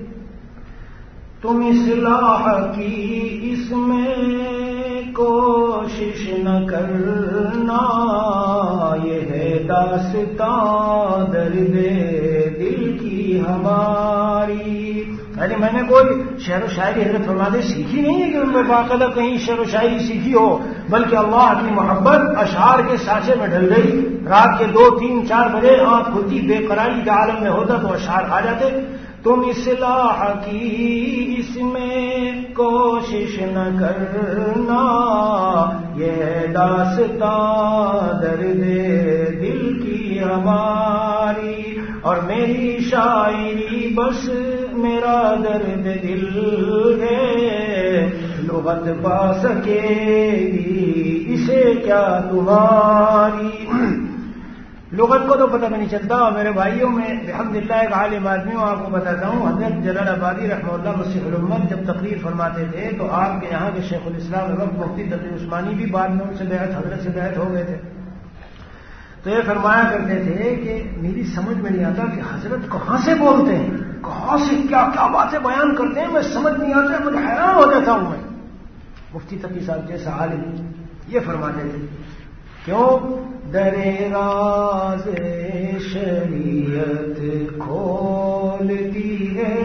تم اصلاح کی اس میں کوشش نہ کرنا، یہ ہے داستان درد دل کی ہماری. یعنی میں نے کوئی شعر و شاعری حضرت فرماتے سیکھی نہیں ہے کہ ان میں باقاعدہ کہیں شعر و شاعری سیکھی ہو، بلکہ اللہ کی محبت اشعار کے سانچے میں ڈل گئی. رات کے دو تین چار بجے آنکھ کھلتی، بے قراری کے عالم میں ہوتا تو اشعار آ جاتے. تم اصلاح کی اس میں کوشش نہ کرنا، یہ داستان درد دل کی ہماری. اور میری شاعری بس میرا درد دل ہے، لغت پا سکے گی اسے کیا تمہاری. لغت کو تو پتہ نہیں چلتا. میرے بھائیوں میں الحمدللہ ایک عالم آدمی ہوں، آپ کو بتاتا ہوں. حضرت جلال آبادی رحمہ اللہ مسیح الامت جب تقریر فرماتے تھے تو آپ کے یہاں کے شیخ الاسلام وقت مفتی تقی عثمانی بھی بعد میں ان سے بیعت حضرت سے بیعت ہو گئے تھے. تو یہ فرمایا کرتے تھے کہ میری سمجھ میں نہیں آتا کہ حضرت کہاں سے بولتے ہیں، کہاں سے کیا کیا باتیں بیان کرتے ہیں، میں سمجھ نہیں آتا، مجھے حیران ہو جاتا ہوں. میں مفتی تقی صاحب جیسا عالم یہ فرماتے تھے کیوں درے راز شریعت کھولتی ہے،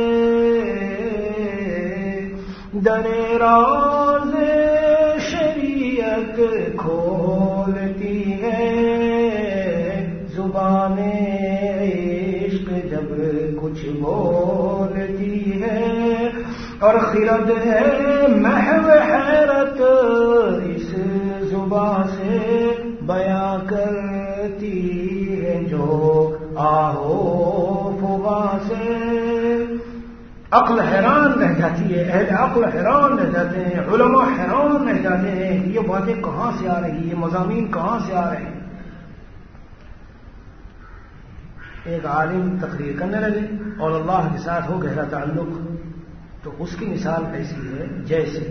درے راز شریعت بولتی ہے اور خرد ہے محو حیرت اس زبان سے بیاں کرتی ہے جو آہو فغاں سے. عقل حیران رہ جاتی ہے، اہل عقل حیران رہ جاتے ہیں، علماء حیران رہ جاتے ہیں کہ یہ باتیں کہاں سے آ رہی، یہ مضامین کہاں سے آ رہے ہیں. ایک عالم تقریر کرنے لگے اور اللہ کے ساتھ ہو گہرا تعلق، تو اس کی مثال ایسی ہے جیسے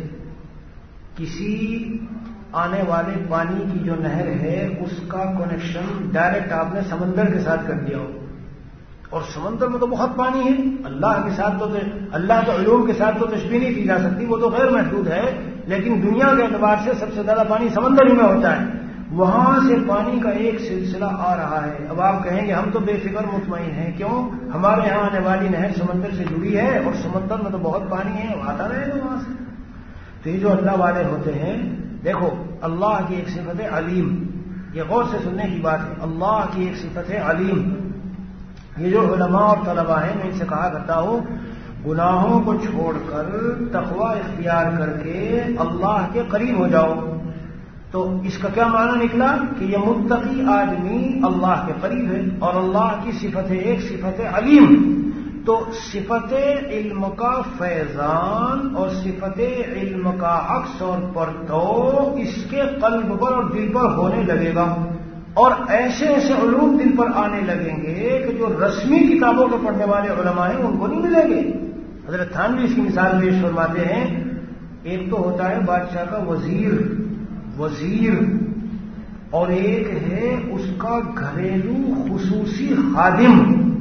کسی آنے والے پانی کی جو نہر ہے اس کا کنیکشن ڈائریکٹ آپ نے سمندر کے ساتھ کر دیا ہو، اور سمندر میں تو بہت پانی ہے، اللہ کے ساتھ تو اللہ کے علوم کے ساتھ تو تشبیہ نہیں کی جا سکتی، وہ تو غیر محدود ہے، لیکن دنیا کے اعتبار سے سب سے زیادہ پانی سمندر ہی میں ہوتا ہے. وہاں سے پانی کا ایک سلسلہ آ رہا ہے. اب آپ کہیں گے ہم تو بے فکر مطمئن ہیں، کیوں؟ ہمارے یہاں آنے والی نہر سمندر سے جڑی ہے اور سمندر میں تو بہت پانی ہے، آتا رہے گا وہاں سے. تو یہ جو اللہ والے ہوتے ہیں، دیکھو اللہ کی ایک صفت ہے علیم، یہ غور سے سننے کی بات ہے، اللہ کی ایک صفت ہے علیم. یہ جو علماء اور طلباء ہیں میں ان سے کہا کرتا ہوں گناہوں کو چھوڑ کر تقوی اختیار کر کے اللہ کے قریب ہو جاؤ. تو اس کا کیا معنی نکلا کہ یہ متقی آدمی اللہ کے قریب ہے، اور اللہ کی صفت ہے ایک صفت ہے علیم. تو صفت علم کا فیضان اور صفت علم کا عکس اور پرتو اس کے قلب پر اور دل پر ہونے لگے گا، اور ایسے ایسے علوم دل پر آنے لگیں گے کہ جو رسمی کتابوں کے پڑھنے والے علماء ہیں ان کو نہیں ملیں گے. حضرت تھانوی اس کی مثال پیش فرماتے ہیں، ایک تو ہوتا ہے بادشاہ کا وزیر وزیر اور ایک ہے اس کا گھریلو خصوصی خادم.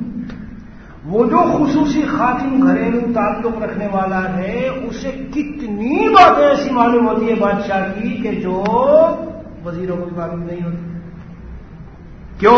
وہ جو خصوصی خادم گھریلو تعلق رکھنے والا ہے اسے کتنی باتیں ایسی معلوم ہوتی ہے بادشاہ کی کہ جو وزیروں کو بھی معلوم نہیں ہوتی. کیوں؟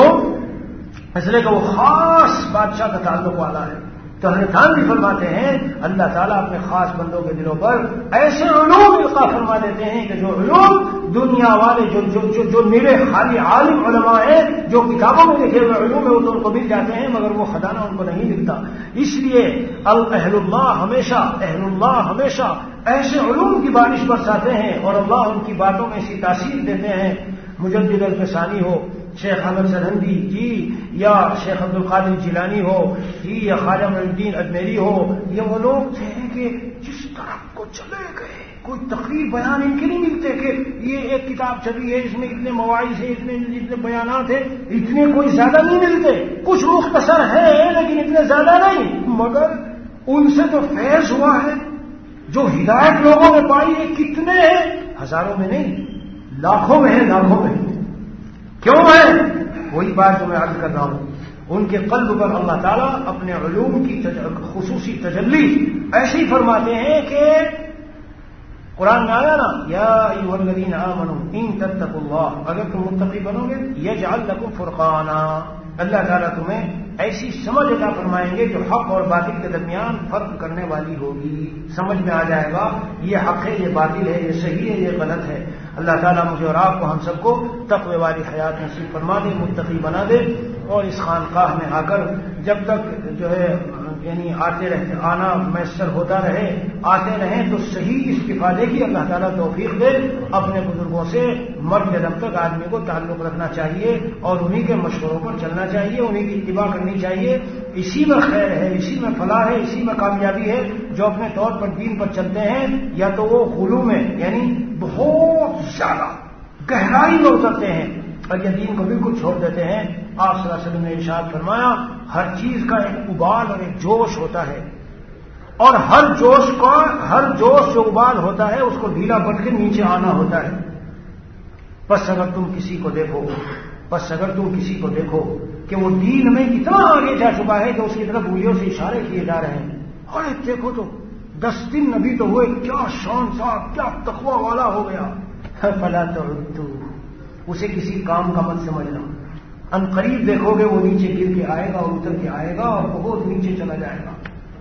اس لیے کہ وہ خاص بادشاہ کا تعلق والا ہے. تو حضرت تھانوی فرماتے ہیں اللہ تعالیٰ اپنے خاص بندوں کے دلوں پر ایسے علوم القا فرما دیتے ہیں کہ جو علوم دنیا والے جو جو جو, جو میرے خالی عالم علماء ہیں جو کتابوں میں لکھے ہوئے علوم ہیں وہ تو ان کو مل جاتے ہیں، مگر وہ خزانہ ان کو نہیں ملتا. اس لیے اہل اللہ ہمیشہ اہل اللہ ہمیشہ ایسے علوم کی بارش برساتے ہیں اور اللہ ان کی باتوں میں ایسی تاثیر دیتے ہیں. مجدد الفسانی ہو، شیخ احمد سرہندی جی، یا شیخ عبد القادر جیلانی ہو جی، یا خواجہ معین الدین اجمیری ہو، یہ وہ لوگ تھے کہ جس طرف کو چلے گئے کوئی تقریر بیان ان کے نہیں ملتے کہ یہ ایک کتاب چلی ہے اس میں اتنے مواعظ ہیں، اتنے اتنے بیانات ہیں، اتنے کوئی زیادہ نہیں ملتے. کچھ مختصر ہے لیکن اتنے زیادہ نہیں، مگر ان سے تو فیض ہوا ہے. جو ہدایت لوگوں نے پائی ہے کتنے ہیں؟ ہزاروں میں نہیں، لاکھوں میں ہے، لاکھوں میں. کیوں ہے؟ وہی بات جو میں عرض کر رہا ہوں، ان کے قلب پر اللہ تعالیٰ اپنے علوم کی خصوصی تجلی ایسی فرماتے ہیں کہ قرآن میں آیا نا یا ایھا الذین آمنوا ان تتقوا اللہ، اگر تم متقی بنو گے یجعل لکم فرقانا، اللہ تعالیٰ تمہیں ایسی سمجھ عطا فرمائیں گے جو حق اور باطل کے درمیان فرق کرنے والی ہوگی. سمجھ میں آ جائے گا یہ حق ہے، یہ باطل ہے، یہ صحیح ہے، یہ غلط ہے. اللہ تعالیٰ مجھے اور آپ کو ہم سب کو تقوی والی حیات نصیب فرما دے، متقی بنا دے، اور اس خانقاہ میں آ کر جب تک جو ہے یعنی آتے رہتے آنا میسر ہوتا رہے، آتے رہیں تو صحیح استفادے کی اللہ تعالیٰ توفیق دے. اپنے بزرگوں سے مرد جب تک آدمی کو تعلق رکھنا چاہیے اور انہی کے مشوروں پر چلنا چاہیے، انہی کی اتباع کرنی چاہیے. اسی میں خیر ہے، اسی میں فلاح ہے، اسی میں کامیابی ہے. جو اپنے طور پر دین پر چلتے ہیں یا تو وہ غلو میں یعنی بہت زیادہ گہرائی میں اترتے ہیں اور یہ دین کو بالکل چھوڑ دیتے ہیں. آپ صلی اللہ علیہ وسلم نے ارشاد فرمایا ہر چیز کا ایک ابال اور ایک جوش ہوتا ہے، اور ہر جوش کا ہر جوش جو ابال ہوتا ہے اس کو ڈھیلا پٹ کے نیچے آنا ہوتا ہے. بس اگر تم کسی کو دیکھو بس اگر تم کسی کو دیکھو کہ وہ دین میں اتنا آگے جا چکا ہے کہ اس کی طرف انگلیوں سے اشارے کیے جا رہے ہیں، اور دیکھو تو دس دن نبی تو ہوئے، کیا شان صاحب، کیا تقوی والا ہو گیا. فلا تعدوا، اسے کسی کام کا مت سمجھنا. ان قریب دیکھو گے وہ نیچے گر کے آئے گا اور اتر کے آئے گا اور بہت نیچے چلا جائے گا.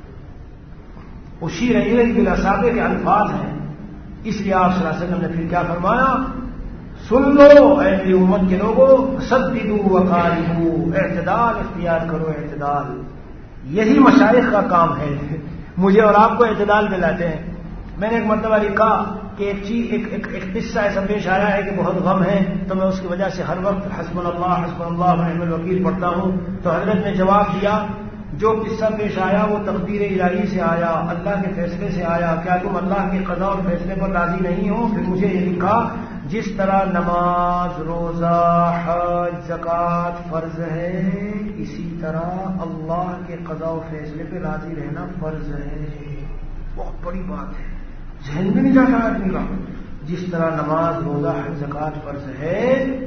اشیر الیہ بالاصابع کے الفاظ ہیں. اس لیے آپ صلی اللہ علیہ وسلم نے پھر کیا فرمایا، سن لو اے میری امت کے لوگوں، سددوا وقاربوا، اعتدال اختیار کرو، اعتدال. یہی مشائخ کا کام ہے، مجھے اور آپ کو اعتدال دلاتے ہیں۔ میں نے ایک مرتبہ لکھا کہ ایک چیز ایک, ایک, ایک قصہ ایسا پیش آیا ہے کہ بہت غم ہے، تو میں اس کی وجہ سے ہر وقت حسبنا اللہ حسبنا اللہ ونعم الوکیل پڑھتا ہوں۔ تو حضرت نے جواب دیا جو قصہ پیش آیا وہ تقدیر الہی سے آیا، اللہ کے فیصلے سے آیا، کیا تم اللہ کے قضاء اور فیصلے پر راضی نہیں ہو؟ پھر مجھے یہ لکھا جس طرح نماز، روزہ، حج، زکوٰۃ فرض ہے، اسی طرح اللہ کے قضاء و فیصلے پہ راضی رہنا فرض ہے۔ بہت بڑی بات ہے، ذہن میں نہیں جاتا آدمی کا۔ جس طرح نماز، روزہ، حج، زکوٰۃ فرض ہے،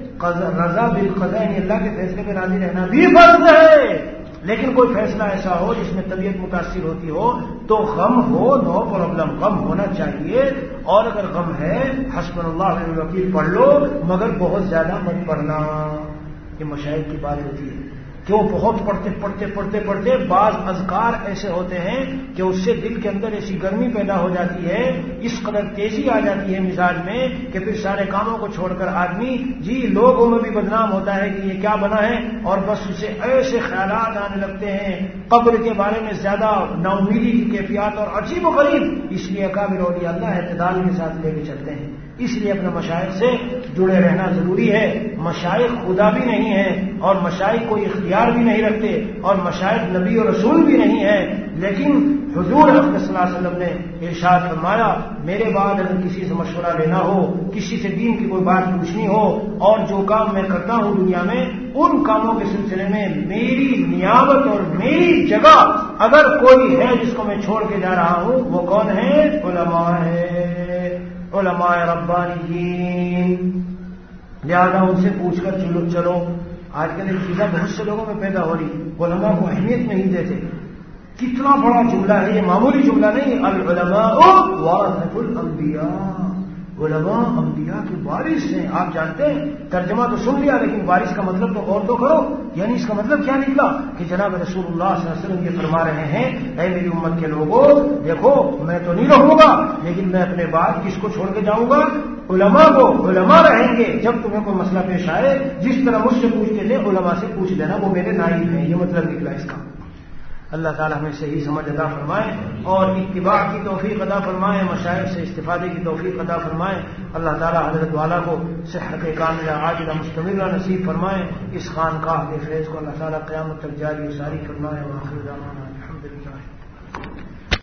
رضا بالقضاء یعنی اللہ کے فیصلے پہ راضی رہنا بھی فرض ہے۔ لیکن کوئی فیصلہ ایسا ہو جس میں طبیعت متاثر ہوتی ہو تو غم ہو، نو پرابلم، غم ہونا چاہیے۔ اور اگر غم ہے حسبنا اللہ ونعم الوکیل پڑھ لو، مگر بہت زیادہ مت پڑھنا۔ یہ مشاہد کی بات ہوتی ہے کہ وہ بہت پڑھتے پڑھتے پڑھتے پڑھتے بعض اذکار ایسے ہوتے ہیں کہ اس سے دل کے اندر ایسی گرمی پیدا ہو جاتی ہے، اس قدر تیزی آ جاتی ہے مزاج میں کہ پھر سارے کاموں کو چھوڑ کر آدمی جی لوگوں میں بھی بدنام ہوتا ہے کہ یہ کیا بنا ہے، اور بس اسے ایسے خیالات آنے لگتے ہیں قبر کے بارے میں زیادہ نا امیدی کی کیفیات اور عجیب و غریب۔ اس لیے اکابر اولیاء اللہ اعتدال کے ساتھ لے کے چلتے ہیں۔ اس لیے اپنے مشائخ سے جڑے رہنا ضروری ہے۔ مشائخ خدا بھی نہیں ہے، اور مشائخ کوئی اختیار بھی نہیں رکھتے، اور مشائخ نبی اور رسول بھی نہیں ہے، لیکن حضور اکرم صلی اللہ علیہ وسلم نے ارشاد فرمایا میرے بعد اگر کسی سے مشورہ لینا ہو، کسی سے دین کی کوئی بات پوچھنی ہو، اور جو کام میں کرتا ہوں دنیا میں ان کاموں کے سلسلے میں میری نیابت اور میری جگہ اگر کوئی ہے جس کو میں چھوڑ کے جا رہا ہوں، وہ کون ہے؟ علماء ہے، علماء ربانیین۔ لہذا ان سے پوچھ کر چلو چلو آج کل ایک چیزیں بہت سے لوگوں میں پیدا ہو رہی، علماء کو اہمیت نہیں دیتے۔ کتنا بڑا جملہ ہے یہ، معمولی جملہ نہیں۔ العلماء ورثۃ الانبیاء، علماء انبیاء کے وارث ہیں۔ آپ جانتے ہیں ترجمہ تو سن لیا، لیکن وارث کا مطلب تو غور تو کرو۔ یعنی اس کا مطلب کیا نکلا کہ جناب رسول اللہ صلی اللہ علیہ وسلم یہ فرما رہے ہیں اے میری امت کے لوگوں، دیکھو میں تو نہیں رہوں گا، لیکن میں اپنے بعد کس کو چھوڑ کے جاؤں گا؟ علماء کو۔ علماء رہیں گے، جب تمہیں کوئی مسئلہ پیش آئے جس طرح مجھ سے پوچھتے تھے علماء سے پوچھ لینا، وہ میرے نائب ہیں۔ یہ مطلب نکلا اس کا۔ اللہ تعالیٰ ہمیں صحیح سمجھ عطا فرمائے اور اتباع کی توفیق عطا فرمائے، مشائخ سے استفادے کی توفیق عطا فرمائے۔ اللہ تعالیٰ حضرت والا کو صحت کاملہ عاجلہ مستمرہ نصیب فرمائے۔ اس خانقاہ کے فیض کو اللہ تعالیٰ قیامت تک جاری و ساری فرمائے۔ وآخر دعوانا